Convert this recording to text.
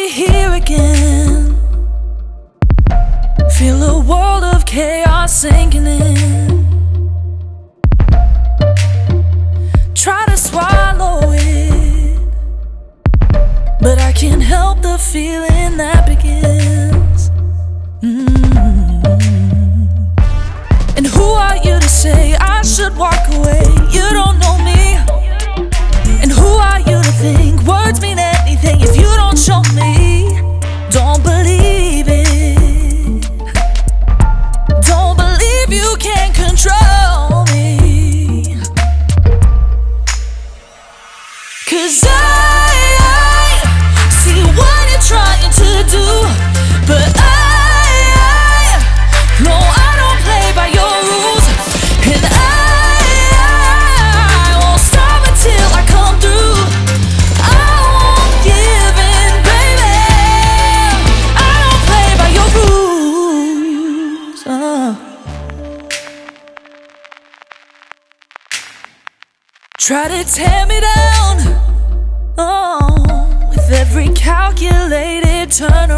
here again. Feel a world of chaos sinking in. Try to swallow it, but I can't help the feeling that begins. And who are you to say I should walk away? You don't know me. And who are you to think words mean anything if you don't show me? Don't believe it. Don't believe you can control me. 'Cause I see what you're trying to do, but no, I don't play by your rules. And I won't stop until I come through. I won't give in, baby. I don't play by your rules. Try to tear me down, with every calculated turn